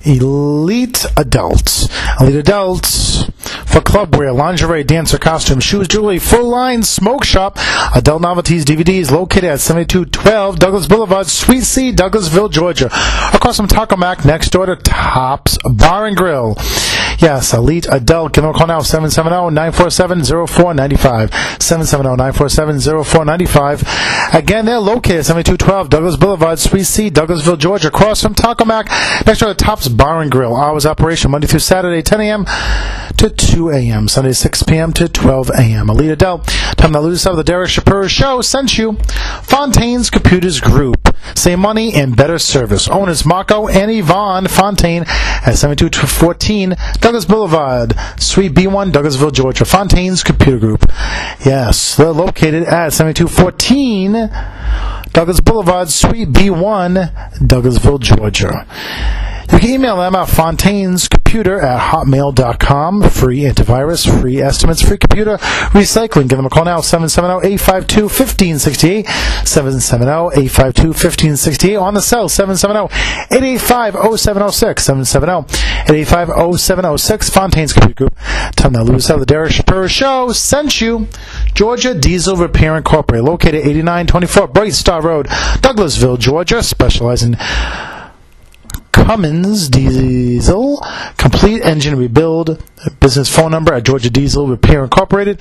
Elite Adults. Elite Adults for club wear, lingerie, dancer, costume, shoes, jewelry, full line smoke shop. Adult novelties, DVDs, located at 7212 Douglas Boulevard, Suite C, Douglasville, Georgia. Across from Taco Mac, next door to Tops Bar and Grill. Yes, Elite Adult. Give them a call now, 770-947-0495. 770-947-0495. Again, they're located at 7212 Douglas Boulevard, Suite C, Douglasville, Georgia. Across from Taco Mac, next door to Tops Bar and Grill. Hours operation Monday through Saturday, 10 a.m. to 2 a.m. Sunday, 6 p.m. to 12 a.m. Elite Adult. Time to lose out of the Derek Shapiro Show. Sent you Fontaine's Computers Group. Save money and better service. Owners Marco and Yvonne Fontaine at 7214 Douglas Boulevard, Suite B1, Douglasville, Georgia. Fontaine's Computer Group. Yes, they're located at 7214 Douglas Boulevard, Suite B1, Douglasville, Georgia. You can email them at fontainescomputer@hotmail.com. Free antivirus, free estimates, free computer recycling. Give them a call now, 770-852-1568. 770-852-1568. On the cell, 770-885-0706. 770-885-0706. Fontaine's Computer Group. Time now, lose out of the Derek Shapiro Show. Sent you Georgia Diesel Repair Incorporated, located 8924 Bright Star Road, Douglasville, Georgia. Specializing Cummins Diesel, complete engine rebuild. Business phone number at Georgia Diesel Repair Incorporated,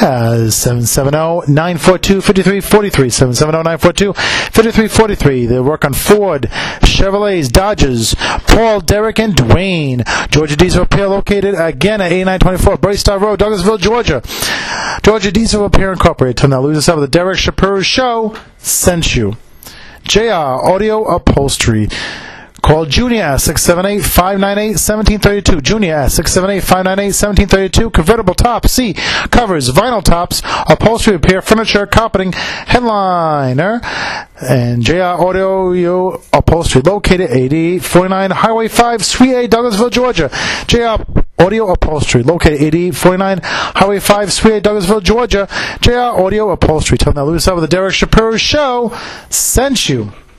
770-942-5343. 770-942-5343. They work on Ford, Chevrolets, Dodges, Paul, Derek, and Dwayne. Georgia Diesel Repair, located again at 8924 Bright Star Road, Douglasville, Georgia. Georgia Diesel Repair Incorporated. Time now, lose us out of the Derek Shapiro Show. Sent you JR Audio Upholstery. Call Junior at 678-598-1732. Junior at 678-598-1732. Convertible top, C. Covers, vinyl tops, upholstery repair, furniture, carpeting, headliner. And JR Audio Upholstery, located 8849 Highway 5, Suite A, Douglasville, Georgia. JR Audio Upholstery, located 8849 Highway 5, Suite A, Douglasville, Georgia. JR Audio Upholstery. Tell them that Louis with the Derek Shapiro Show sent you.